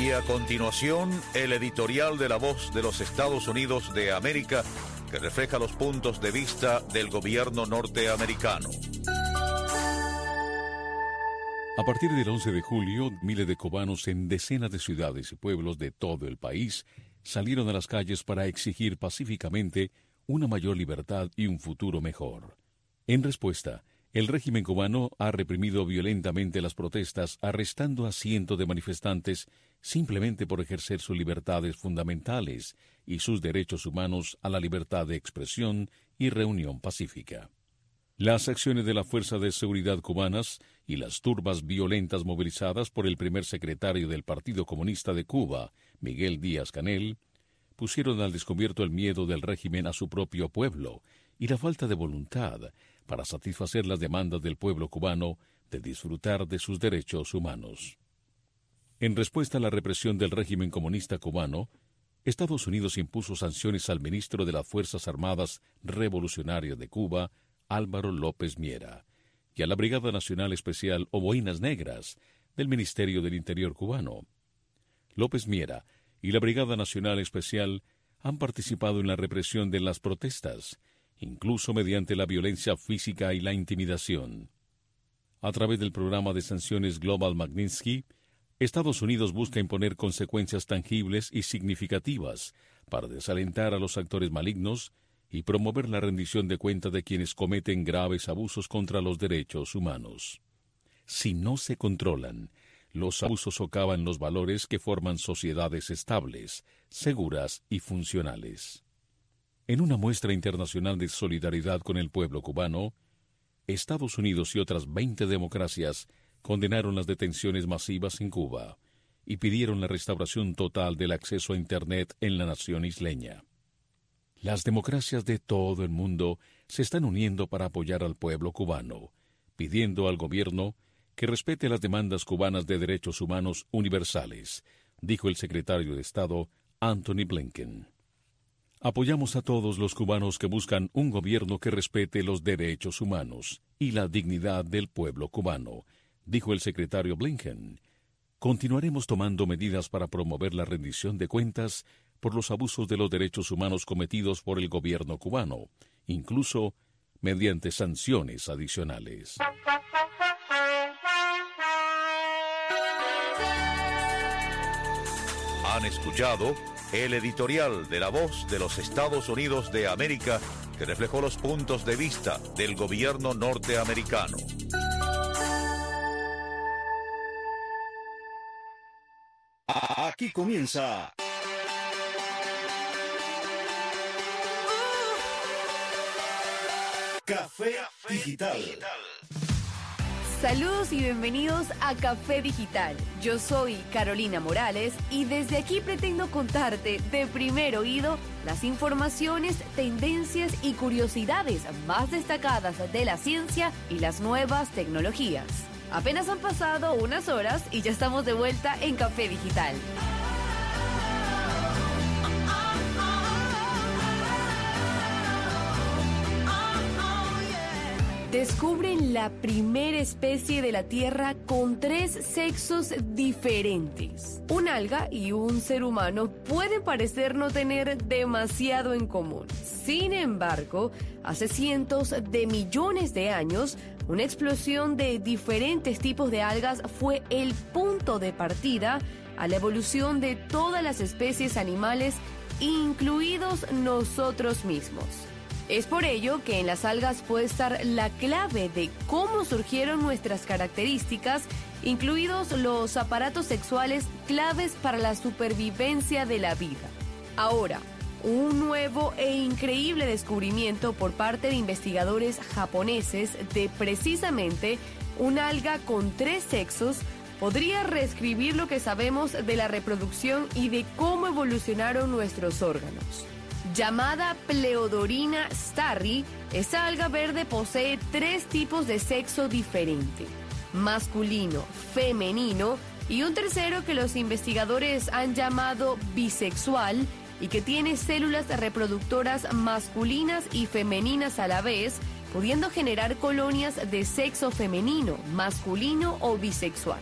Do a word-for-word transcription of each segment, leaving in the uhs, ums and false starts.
Y a continuación, el editorial de La Voz de los Estados Unidos de América, que refleja los puntos de vista del gobierno norteamericano. A partir del once de julio, miles de cubanos en decenas de ciudades y pueblos de todo el país salieron a las calles para exigir pacíficamente una mayor libertad y un futuro mejor. En respuesta, el régimen cubano ha reprimido violentamente las protestas, arrestando a cientos de manifestantes simplemente por ejercer sus libertades fundamentales y sus derechos humanos a la libertad de expresión y reunión pacífica. Las acciones de la Fuerza de Seguridad cubanas y las turbas violentas movilizadas por el primer secretario del Partido Comunista de Cuba, Miguel Díaz-Canel, pusieron al descubierto el miedo del régimen a su propio pueblo y la falta de voluntad para satisfacer las demandas del pueblo cubano de disfrutar de sus derechos humanos. En respuesta a la represión del régimen comunista cubano, Estados Unidos impuso sanciones al ministro de las Fuerzas Armadas Revolucionarias de Cuba, Álvaro López Miera, y a la Brigada Nacional Especial o Boinas Negras del Ministerio del Interior cubano. López Miera y la Brigada Nacional Especial han participado en la represión de las protestas, incluso mediante la violencia física y la intimidación. A través del programa de sanciones Global Magnitsky, Estados Unidos busca imponer consecuencias tangibles y significativas para desalentar a los actores malignos y promover la rendición de cuentas de quienes cometen graves abusos contra los derechos humanos. Si no se controlan, los abusos socavan los valores que forman sociedades estables, seguras y funcionales. En una muestra internacional de solidaridad con el pueblo cubano, Estados Unidos y otras veinte democracias condenaron las detenciones masivas en Cuba y pidieron la restauración total del acceso a Internet en la nación isleña. Las democracias de todo el mundo se están uniendo para apoyar al pueblo cubano, pidiendo al gobierno que respete las demandas cubanas de derechos humanos universales, dijo el secretario de Estado Antony Blinken. Apoyamos a todos los cubanos que buscan un gobierno que respete los derechos humanos y la dignidad del pueblo cubano, dijo el secretario Blinken. Continuaremos tomando medidas para promover la rendición de cuentas por los abusos de los derechos humanos cometidos por el gobierno cubano, incluso mediante sanciones adicionales. Han escuchado el editorial de La Voz de los Estados Unidos de América, que reflejó los puntos de vista del gobierno norteamericano. Aquí comienza Café Digital. Saludos y bienvenidos a Café Digital. Yo soy Carolina Morales y desde aquí pretendo contarte de primer oído las informaciones, tendencias y curiosidades más destacadas de la ciencia y las nuevas tecnologías. Apenas han pasado unas horas y ya estamos de vuelta en Café Digital. Descubren la primera especie de la Tierra con tres sexos diferentes. Un alga y un ser humano pueden parecer no tener demasiado en común. Sin embargo, hace cientos de millones de años, una explosión de diferentes tipos de algas fue el punto de partida a la evolución de todas las especies animales, incluidos nosotros mismos. Es por ello que en las algas puede estar la clave de cómo surgieron nuestras características, incluidos los aparatos sexuales claves para la supervivencia de la vida. Ahora, un nuevo e increíble descubrimiento por parte de investigadores japoneses de precisamente un alga con tres sexos podría reescribir lo que sabemos de la reproducción y de cómo evolucionaron nuestros órganos. Llamada Pleodorina starri, esta alga verde posee tres tipos de sexo diferente: masculino, femenino y un tercero que los investigadores han llamado bisexual y que tiene células reproductoras masculinas y femeninas a la vez, pudiendo generar colonias de sexo femenino, masculino o bisexual.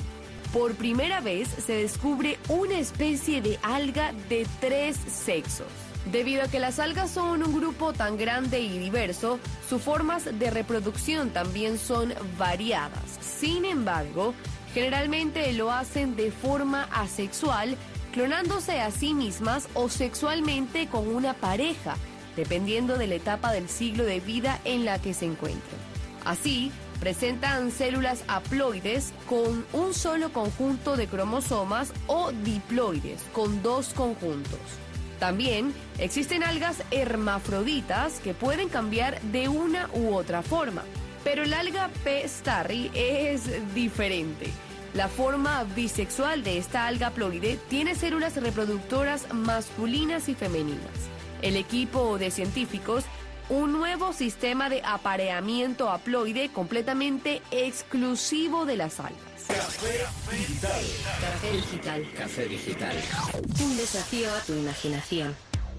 por primera vez se descubre una especie de alga de tres sexos. Debido a que las algas son un grupo tan grande y diverso, sus formas de reproducción también son variadas. Sin embargo, generalmente lo hacen de forma asexual, clonándose a sí mismas o sexualmente con una pareja, dependiendo de la etapa del ciclo de vida en la que se encuentran. Así, presentan células haploides con un solo conjunto de cromosomas o diploides con dos conjuntos. También existen algas hermafroditas que pueden cambiar de una u otra forma, pero el alga P. starry es diferente. La forma bisexual de esta alga haploide tiene células reproductoras masculinas y femeninas. El equipo de científicos un nuevo sistema de apareamiento haploide completamente exclusivo de las algas. Café Digital. Café Digital. Café Digital. Un desafío a tu imaginación.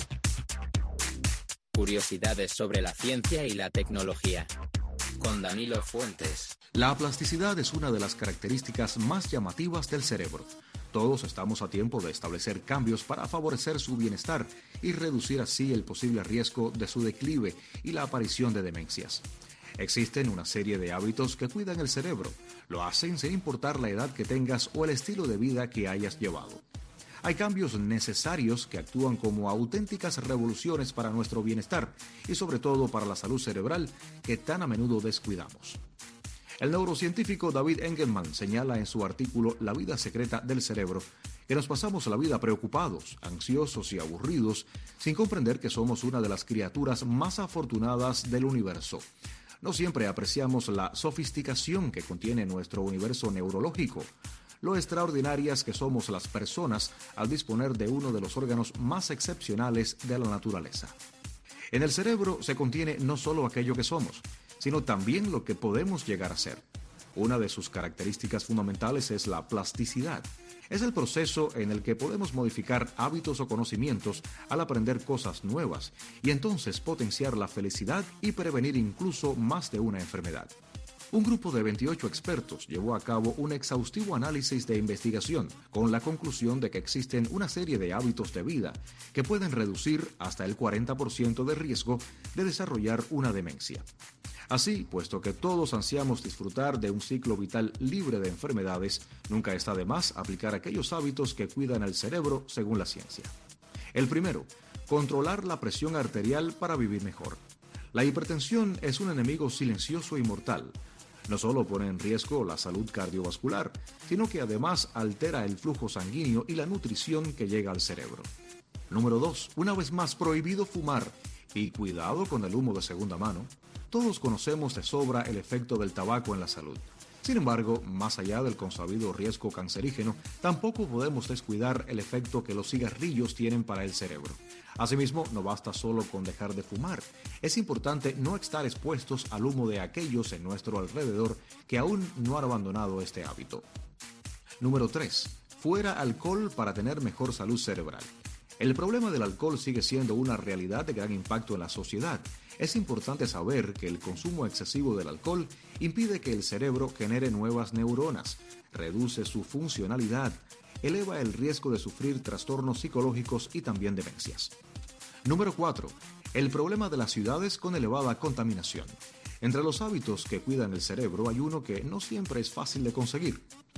Curiosidades sobre la ciencia y la tecnología. Con Danilo Fuentes. La plasticidad es una de las características más llamativas del cerebro. Todos estamos a tiempo de establecer cambios para favorecer su bienestar y reducir así el posible riesgo de su declive y la aparición de demencias. Existen una serie de hábitos que cuidan el cerebro. Lo hacen sin importar la edad que tengas o el estilo de vida que hayas llevado. Hay cambios necesarios que actúan como auténticas revoluciones para nuestro bienestar y sobre todo para la salud cerebral que tan a menudo descuidamos. El neurocientífico David Engelman señala en su artículo La vida secreta del cerebro que nos pasamos la vida preocupados, ansiosos y aburridos sin comprender que somos una de las criaturas más afortunadas del universo. No siempre apreciamos la sofisticación que contiene nuestro universo neurológico, lo extraordinarias que somos las personas al disponer de uno de los órganos más excepcionales de la naturaleza. En el cerebro se contiene no solo aquello que somos, sino también lo que podemos llegar a ser. Una de sus características fundamentales es la plasticidad. Es el proceso en el que podemos modificar hábitos o conocimientos al aprender cosas nuevas y entonces potenciar la felicidad y prevenir incluso más de una enfermedad. Un grupo de veintiocho expertos llevó a cabo un exhaustivo análisis de investigación con la conclusión de que existen una serie de hábitos de vida que pueden reducir hasta el cuarenta por ciento de riesgo de desarrollar una demencia. Así, puesto que todos ansiamos disfrutar de un ciclo vital libre de enfermedades, nunca está de más aplicar aquellos hábitos que cuidan el cerebro según la ciencia. El primero, controlar la presión arterial para vivir mejor. La hipertensión es un enemigo silencioso y mortal. No solo pone en riesgo la salud cardiovascular, sino que además altera el flujo sanguíneo y la nutrición que llega al cerebro. Número dos. Una vez más, prohibido fumar. Y cuidado con el humo de segunda mano. Todos conocemos de sobra el efecto del tabaco en la salud. Sin embargo, más allá del consabido riesgo cancerígeno, tampoco podemos descuidar el efecto que los cigarrillos tienen para el cerebro. Asimismo, no basta solo con dejar de fumar. Es importante no estar expuestos al humo de aquellos en nuestro alrededor que aún no han abandonado este hábito. Número tres. Fuera alcohol para tener mejor salud cerebral. El problema del alcohol sigue siendo una realidad de gran impacto en la sociedad. Es importante saber que el consumo excesivo del alcohol impide que el cerebro genere nuevas neuronas, reduce su funcionalidad, eleva el riesgo de sufrir trastornos psicológicos y también demencias. Número cuatro. El problema de las ciudades con elevada contaminación. Entre los hábitos que cuidan el cerebro hay uno que no siempre es fácil de conseguir.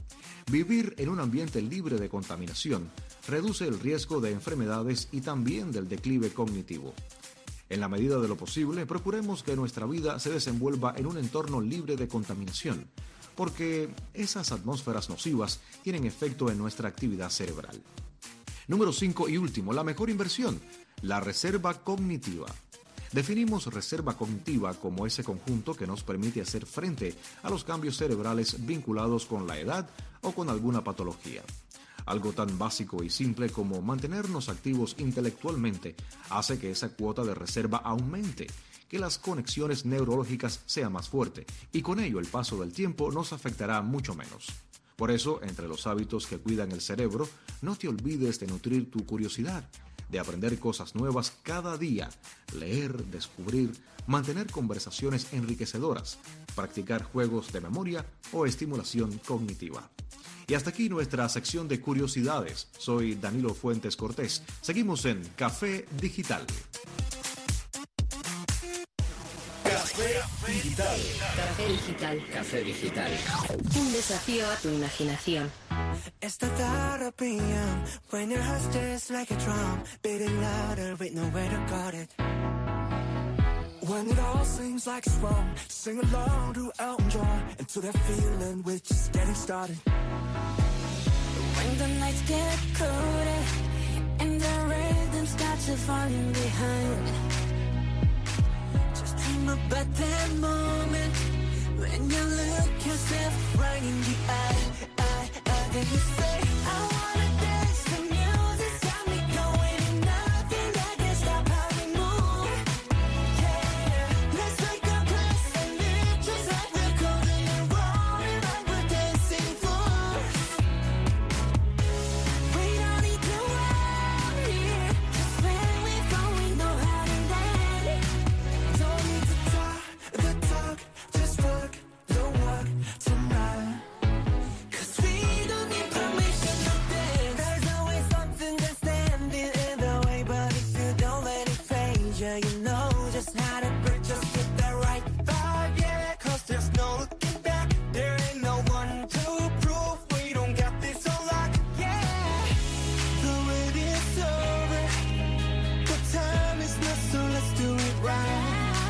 Vivir en un ambiente libre de contaminación reduce el riesgo de enfermedades y también del declive cognitivo. En la medida de lo posible, procuremos que nuestra vida se desenvuelva en un entorno libre de contaminación, porque esas atmósferas nocivas tienen efecto en nuestra actividad cerebral. Número cinco y último, la mejor inversión, la reserva cognitiva. Definimos reserva cognitiva como ese conjunto que nos permite hacer frente a los cambios cerebrales vinculados con la edad o con alguna patología. Algo tan básico y simple como mantenernos activos intelectualmente hace que esa cuota de reserva aumente, que las conexiones neurológicas sean más fuertes y con ello el paso del tiempo nos afectará mucho menos. Por eso, entre los hábitos que cuidan el cerebro, no te olvides de nutrir tu curiosidad, de aprender cosas nuevas cada día, leer, descubrir, mantener conversaciones enriquecedoras, practicar juegos de memoria o estimulación cognitiva. Y hasta aquí nuestra sección de curiosidades. Soy Danilo Fuentes Cortés. Seguimos en Café Digital. Café Digital. Café Digital. Café Digital. Un desafío a tu imaginación. It's the thought of P M when your heart just like a drum, beating louder with nowhere to guard it. When it all seems like it's wrong, sing along to Elton John and to that feeling we're just getting started. When the nights get colder and the rhythm starts to falling behind, just dream about that moment when you look yourself right in the eye, eye, eye, and you say, I wanna dance, the music's got me going, and nothing that can stop how we move. Yeah, let's make a place and live just like we're golden and rolling like we're dancing fools. We don't need to worry, 'cause when we go we know how to dance. Don't need to talk the talk, just walk the walk tonight. 'Cause we don't need permission to dance. There's always something that's standing in the way, but if you don't let it phase you, you know just how to break, just get that right vibe, yeah. 'Cause there's no looking back, there ain't no one to prove we don't got this on lock, yeah. The wait is over, the time is not, so let's do it right.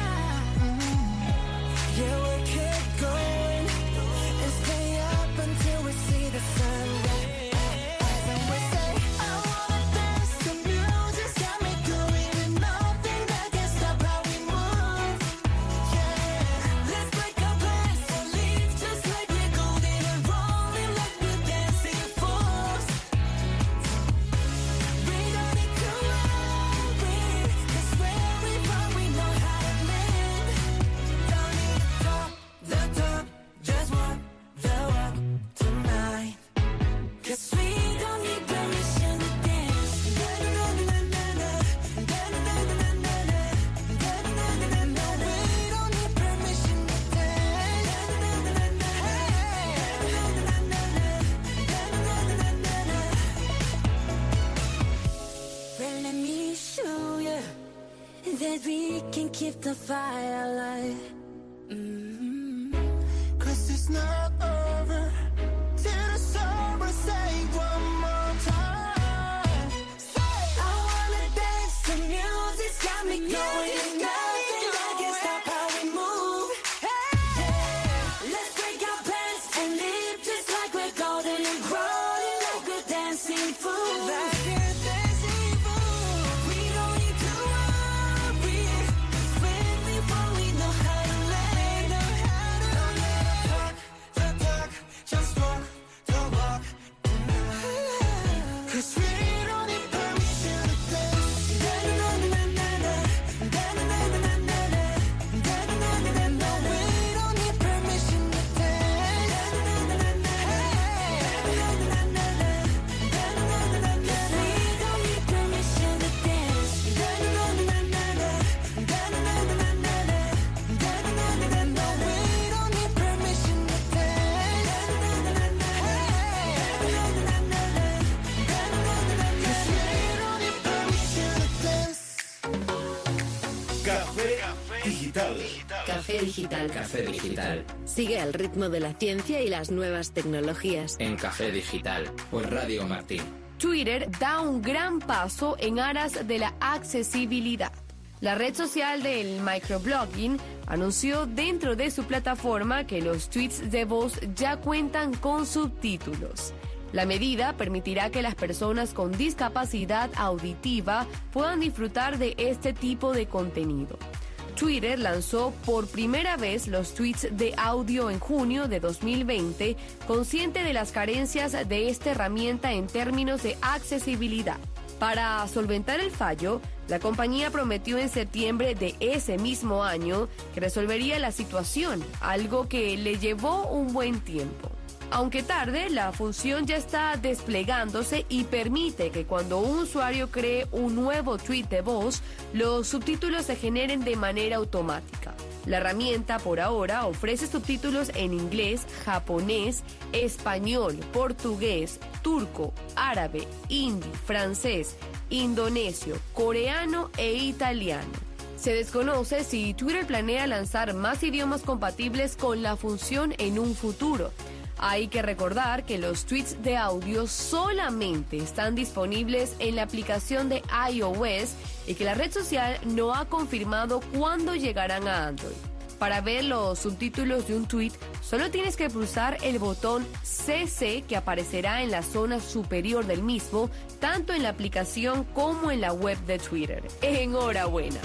Yeah, we'll keep going and stay up until we see the sun rise. And we say, I wanna dance, the music's got me going, and nothing that can stop how we move. Yeah, let's break our plans and live just like we're golden and rolling like we're dancing fools. We don't need to worry, 'cause where we from we know how to live. don't need to talk the talk, just walk the walk tonight. 'Cause we don't need permission to dance. We don't need permission to dance. Well, let me show you that we can keep the fire alive. Mm-hmm. 'Cause it's not over till it's over. Say one more time. I wanna dance, the music's got me going, and nothing that can stop how we move. Yeah, let's break our plans and live just like we're golden and rolling like we're dancing fools. Like we're dancing fools. We don't need to worry, 'cause when we fall we know how to lay. Know how to don't need to talk the talk, just walk the walk tonight. 'Cause we don't need permission to dance. No, we don't need permission to dance. We don't need permission to dance. No, we don't need permission to Café Digital. Café Digital. Café Digital. Sigue al ritmo de la ciencia y las nuevas tecnologías. En Café Digital. Por Radio Martín. Twitter da un gran paso en aras de la accesibilidad. La red social del microblogging anunció dentro de su plataforma que los tweets de voz ya cuentan con subtítulos. La medida permitirá que las personas con discapacidad auditiva puedan disfrutar de este tipo de contenido. Twitter lanzó por primera vez los tweets de audio en junio de dos mil veinte, consciente de las carencias de esta herramienta en términos de accesibilidad. Para solventar el fallo, la compañía prometió en septiembre de ese mismo año que resolvería la situación, algo que le llevó un buen tiempo. Aunque tarde, la función ya está desplegándose y permite que cuando un usuario cree un nuevo tweet de voz, los subtítulos se generen de manera automática. La herramienta, por ahora, ofrece subtítulos en inglés, japonés, español, portugués, turco, árabe, hindi, francés, indonesio, coreano e italiano. Se desconoce si Twitter planea lanzar más idiomas compatibles con la función en un futuro. Hay que recordar que los tweets de audio solamente están disponibles en la aplicación de iOS y que la red social no ha confirmado cuándo llegarán a Android. Para ver los subtítulos de un tweet, solo tienes que pulsar el botón C C que aparecerá en la zona superior del mismo, tanto en la aplicación como en la web de Twitter. ¡Enhorabuena!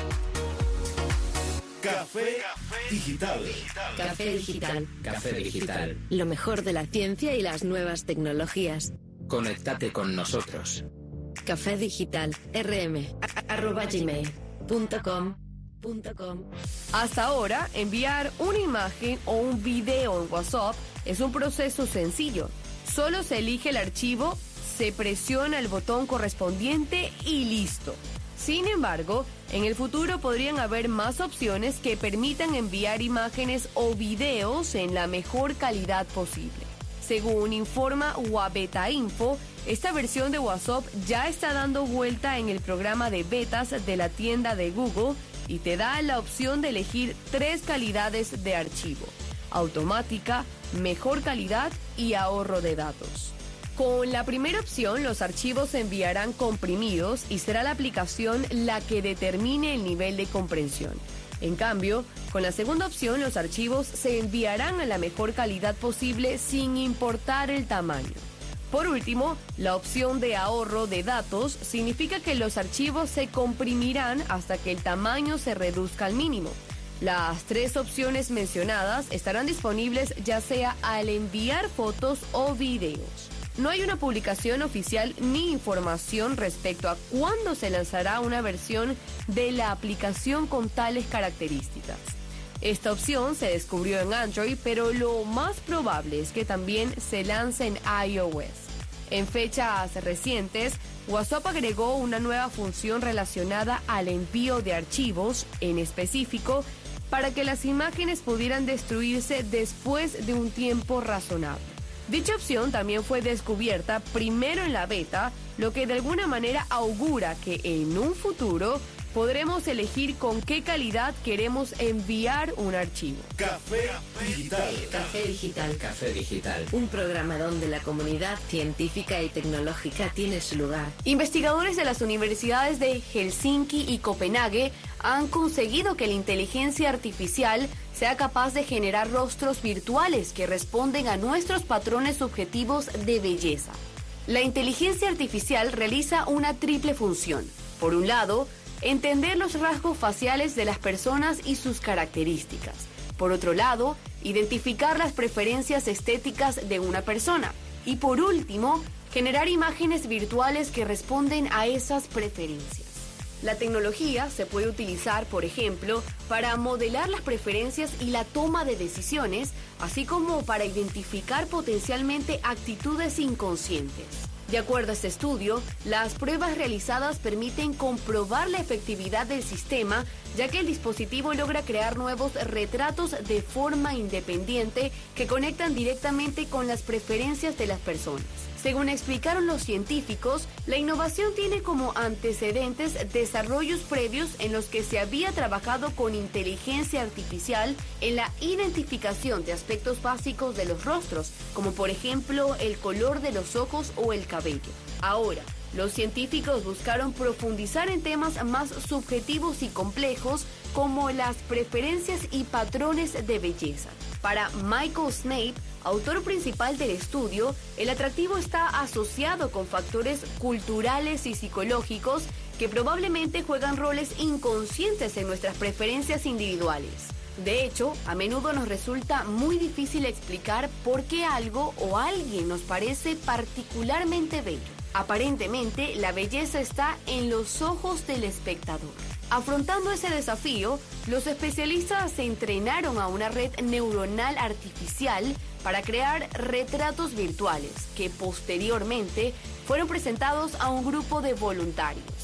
Café Digital. Café Digital. Café Digital. Lo mejor de la ciencia y las nuevas tecnologías. Conéctate con nosotros. Café Digital. rm arroba gmail punto com punto com. Hasta ahora, enviar una imagen o un video en WhatsApp es un proceso sencillo. Solo se elige el archivo, se presiona el botón correspondiente y listo. Sin embargo, en el futuro podrían haber más opciones que permitan enviar imágenes o videos en la mejor calidad posible. Según informa Wabeta Info, esta versión de WhatsApp ya está dando vuelta en el programa de betas de la tienda de Google y te da la opción de elegir tres calidades de archivo: automática, mejor calidad y ahorro de datos. Con la primera opción, los archivos se enviarán comprimidos y será la aplicación la que determine el nivel de comprensión. En cambio, con la segunda opción, los archivos se enviarán a la mejor calidad posible sin importar el tamaño. Por último, la opción de ahorro de datos significa que los archivos se comprimirán hasta que el tamaño se reduzca al mínimo. Las tres opciones mencionadas estarán disponibles ya sea al enviar fotos o videos. No hay una publicación oficial ni información respecto a cuándo se lanzará una versión de la aplicación con tales características. Esta opción se descubrió en Android, pero lo más probable es que también se lance en iOS. En fechas recientes, WhatsApp agregó una nueva función relacionada al envío de archivos, en específico, para que las imágenes pudieran destruirse después de un tiempo razonable. Dicha opción también fue descubierta primero en la beta, lo que de alguna manera augura que en un futuro podremos elegir con qué calidad queremos enviar un archivo. Café Digital. Café Digital. Café Digital. Un programa donde la comunidad científica y tecnológica tiene su lugar. Investigadores de las universidades de Helsinki y Copenhague han conseguido que la inteligencia artificial sea capaz de generar rostros virtuales que responden a nuestros patrones subjetivos de belleza. La inteligencia artificial realiza una triple función. Por un lado, entender los rasgos faciales de las personas y sus características. Por otro lado, identificar las preferencias estéticas de una persona. Y por último, generar imágenes virtuales que responden a esas preferencias. La tecnología se puede utilizar, por ejemplo, para modelar las preferencias y la toma de decisiones, así como para identificar potencialmente actitudes inconscientes. De acuerdo a este estudio, las pruebas realizadas permiten comprobar la efectividad del sistema, ya que el dispositivo logra crear nuevos retratos de forma independiente que conectan directamente con las preferencias de las personas. Según explicaron los científicos, la innovación tiene como antecedentes desarrollos previos en los que se había trabajado con inteligencia artificial en la identificación de aspectos básicos de los rostros, como por ejemplo el color de los ojos o el cabello. Ahora, los científicos buscaron profundizar en temas más subjetivos y complejos como las preferencias y patrones de belleza. Para Michael Snape, autor principal del estudio, el atractivo está asociado con factores culturales y psicológicos que probablemente juegan roles inconscientes en nuestras preferencias individuales. De hecho, a menudo nos resulta muy difícil explicar por qué algo o alguien nos parece particularmente bello. Aparentemente, la belleza está en los ojos del espectador. Afrontando ese desafío, los especialistas se entrenaron a una red neuronal artificial para crear retratos virtuales que posteriormente fueron presentados a un grupo de voluntarios.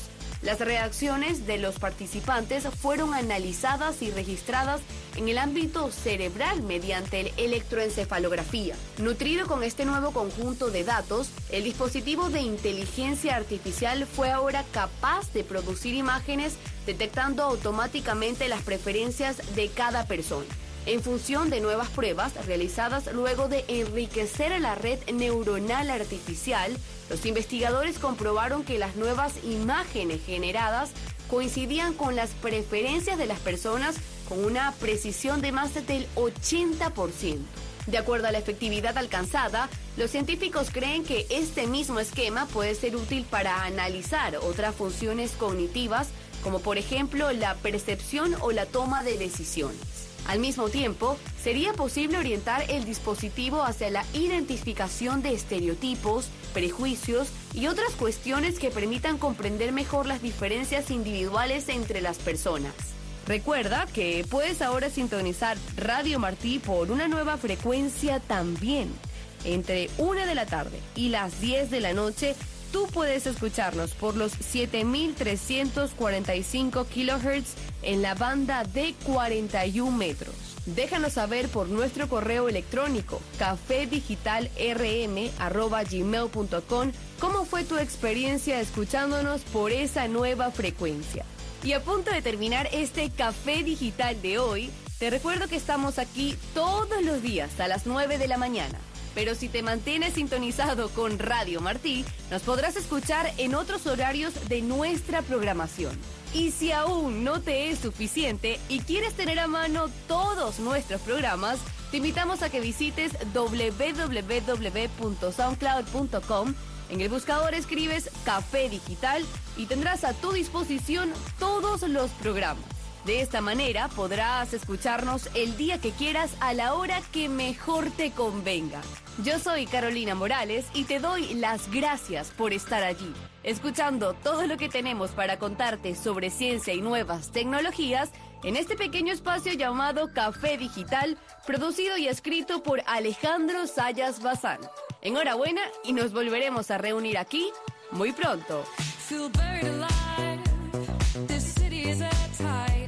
Las reacciones de los participantes fueron analizadas y registradas en el ámbito cerebral mediante el electroencefalografía. Nutrido con este nuevo conjunto de datos, el dispositivo de inteligencia artificial fue ahora capaz de producir imágenes detectando automáticamente las preferencias de cada persona. En función de nuevas pruebas realizadas luego de enriquecer la red neuronal artificial, los investigadores comprobaron que las nuevas imágenes generadas coincidían con las preferencias de las personas con una precisión de más del ochenta por ciento. De acuerdo a la efectividad alcanzada, los científicos creen que este mismo esquema puede ser útil para analizar otras funciones cognitivas, como por ejemplo la percepción o la toma de decisiones. Al mismo tiempo, sería posible orientar el dispositivo hacia la identificación de estereotipos, prejuicios y otras cuestiones que permitan comprender mejor las diferencias individuales entre las personas. Recuerda que puedes ahora sintonizar Radio Martí por una nueva frecuencia también. Entre una de la tarde y las diez de la noche, tú puedes escucharnos por los siete mil trescientos cuarenta y cinco kilohertz en la banda de cuarenta y un metros. Déjanos saber por nuestro correo electrónico café digital r m arroba gmail punto com cómo fue tu experiencia escuchándonos por esa nueva frecuencia. Y a punto de terminar este Café Digital de hoy, te recuerdo que estamos aquí todos los días a las nueve de la mañana. Pero si te mantienes sintonizado con Radio Martí, nos podrás escuchar en otros horarios de nuestra programación. Y si aún no te es suficiente y quieres tener a mano todos nuestros programas, te invitamos a que visites doble u doble u doble u punto soundcloud punto com. En el buscador escribes Café Digital y tendrás a tu disposición todos los programas. De esta manera podrás escucharnos el día que quieras a la hora que mejor te convenga. Yo soy Carolina Morales y te doy las gracias por estar allí, escuchando todo lo que tenemos para contarte sobre ciencia y nuevas tecnologías en este pequeño espacio llamado Café Digital, producido y escrito por Alejandro Sayas Bazán. Enhorabuena y nos volveremos a reunir aquí muy pronto. Feel buried alive. This city is at tight.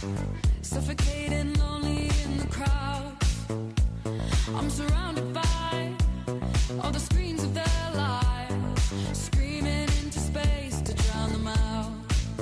Suffocating, lonely in the crowd. I'm surrounded by all the screens of their lives, screaming into space to drown them out.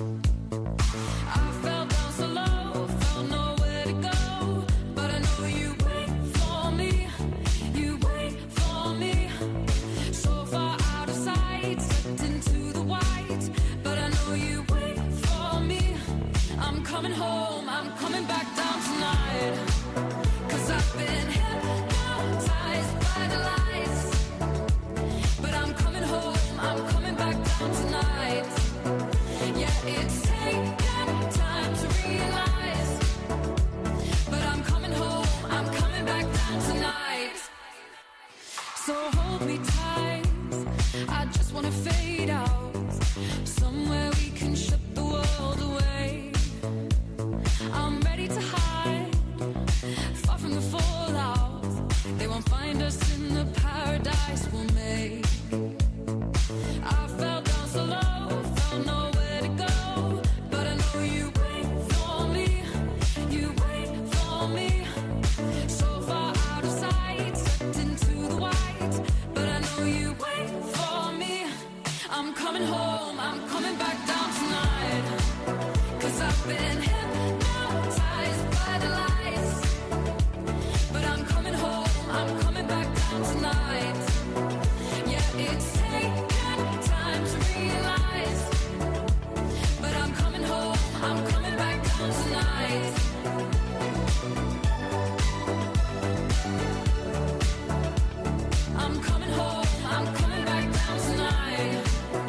I fell down so low, felt nowhere to go, but I know you wait for me, you wait for me. So far out of sight, slipped into the white, but I know you wait for me. I'm coming home, I'm coming back down tonight, 'cause I've been hypnotized by the lights. But I'm coming home, I'm coming back down tonight. Yeah, it's taken time to realize, but I'm coming home, I'm coming back down tonight. So hold me tight, I just wanna fade out, somewhere we can shut the world away. I'm ready to hide, far from the fallout. They won't find us in the paradise we'll make. I fell down so low, found nowhere to go, but I know you wait for me, you wait for me. So far out of sight, slipped into the white, but I know you wait for me. I'm coming home, I'm coming back down tonight, 'cause I've been hypnotized by the lights. But I'm coming home, I'm coming back down tonight. Yeah, it's taken time to realize, but I'm coming home, I'm coming back down tonight. I'm coming home, I'm coming back down tonight.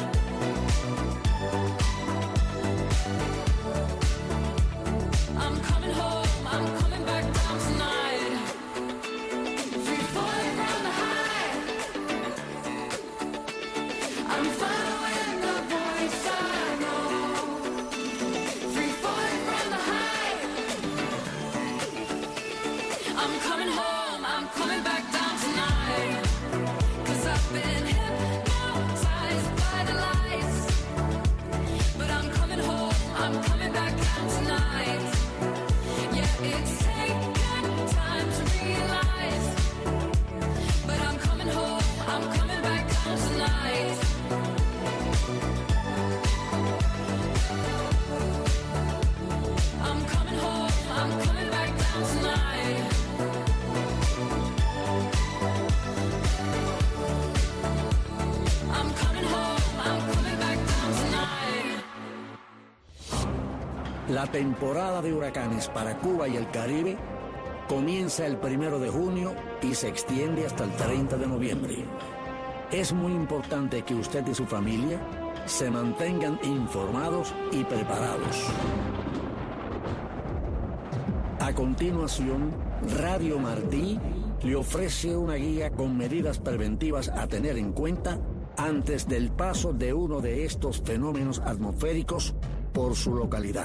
I'm coming home, I'm coming back down tonight. Free falling from the high, I'm following the voice I know. Free falling from the high, I'm coming home, I'm coming back down tonight, 'cause I've been hypnotized by the lights, but I'm La temporada de huracanes para Cuba y el Caribe comienza el primero de junio y se extiende hasta el treinta de noviembre. Es muy importante que usted y su familia se mantengan informados y preparados. A continuación, Radio Martí le ofrece una guía con medidas preventivas a tener en cuenta antes del paso de uno de estos fenómenos atmosféricos por su localidad.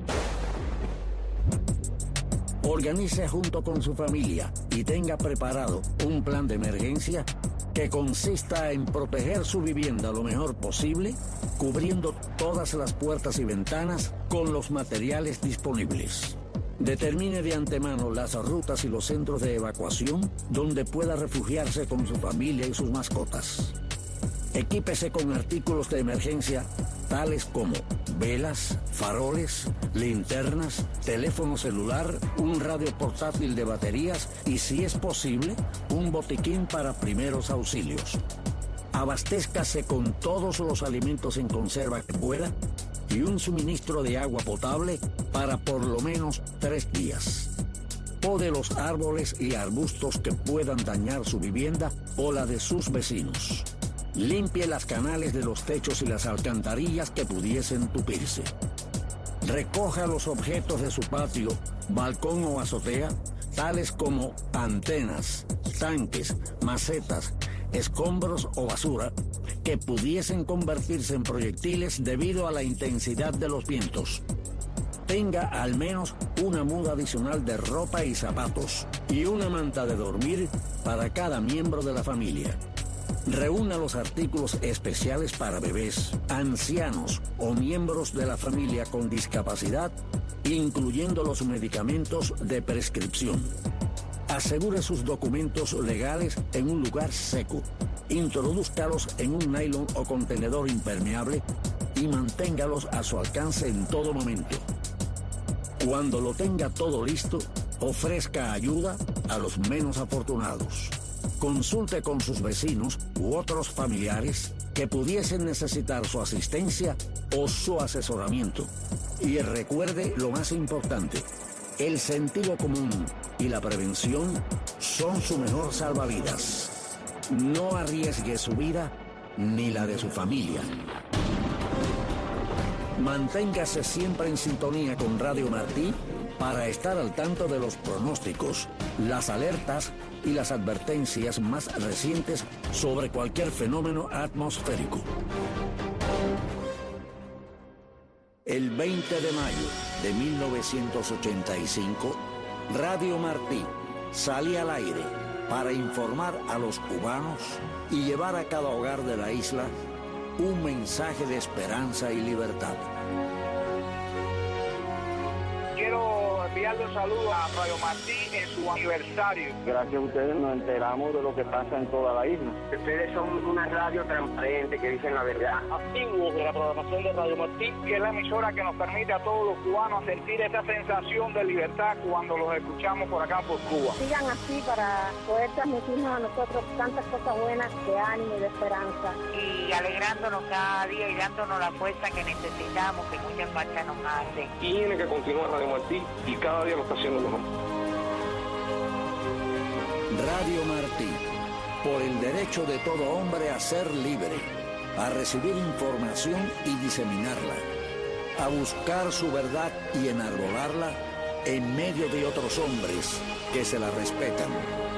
Organice junto con su familia y tenga preparado un plan de emergencia que consista en proteger su vivienda lo mejor posible, cubriendo todas las puertas y ventanas con los materiales disponibles. Determine de antemano las rutas y los centros de evacuación donde pueda refugiarse con su familia y sus mascotas. Equípese con artículos de emergencia tales como velas, faroles, linternas, teléfono celular, un radio portátil de baterías y, si es posible, un botiquín para primeros auxilios. Abastézcase con todos los alimentos en conserva que pueda y un suministro de agua potable para por lo menos tres días. Pode los árboles y arbustos que puedan dañar su vivienda o la de sus vecinos. Limpie las canales de los techos y las alcantarillas que pudiesen tupirse. Recoja los objetos de su patio, balcón o azotea, tales como antenas, tanques, macetas, escombros o basura, que pudiesen convertirse en proyectiles debido a la intensidad de los vientos. Tenga al menos una muda adicional de ropa y zapatos y una manta de dormir para cada miembro de la familia. Reúna los artículos especiales para bebés, ancianos o miembros de la familia con discapacidad, incluyendo los medicamentos de prescripción. Asegure sus documentos legales en un lugar seco. Introdúzcalos en un nylon o contenedor impermeable y manténgalos a su alcance en todo momento. Cuando lo tenga todo listo, ofrezca ayuda a los menos afortunados. Consulte con sus vecinos u otros familiares que pudiesen necesitar su asistencia o su asesoramiento. Y recuerde lo más importante: el sentido común y la prevención son su mejor salvavidas. No arriesgue su vida ni la de su familia. Manténgase siempre en sintonía con Radio Martí para estar al tanto de los pronósticos, las alertas y las advertencias más recientes sobre cualquier fenómeno atmosférico. El veinte de mayo de mil novecientos ochenta y cinco, Radio Martí salía al aire para informar a los cubanos y llevar a cada hogar de la isla un mensaje de esperanza y libertad. Quiero enviarle un saludo a Radio Martí en su aniversario. Gracias a ustedes nos enteramos de lo que pasa en toda la isla. Ustedes son una radio transparente que dicen la verdad. Activos de la programación de Radio Martí, que es la emisora que nos permite a todos los cubanos sentir esa sensación de libertad cuando los escuchamos por acá por Cuba. Sigan así para poder transmitirnos a nosotros tantas cosas buenas de ánimo y de esperanza. Y alegrándonos cada día y dándonos la fuerza que necesitamos, que mucha falta nos hace. Tiene que continuar Radio Martí y cada día lo está haciendo mejor. Radio Martí, por el derecho de todo hombre a ser libre, a recibir información y diseminarla, a buscar su verdad y enarbolarla en medio de otros hombres que se la respetan.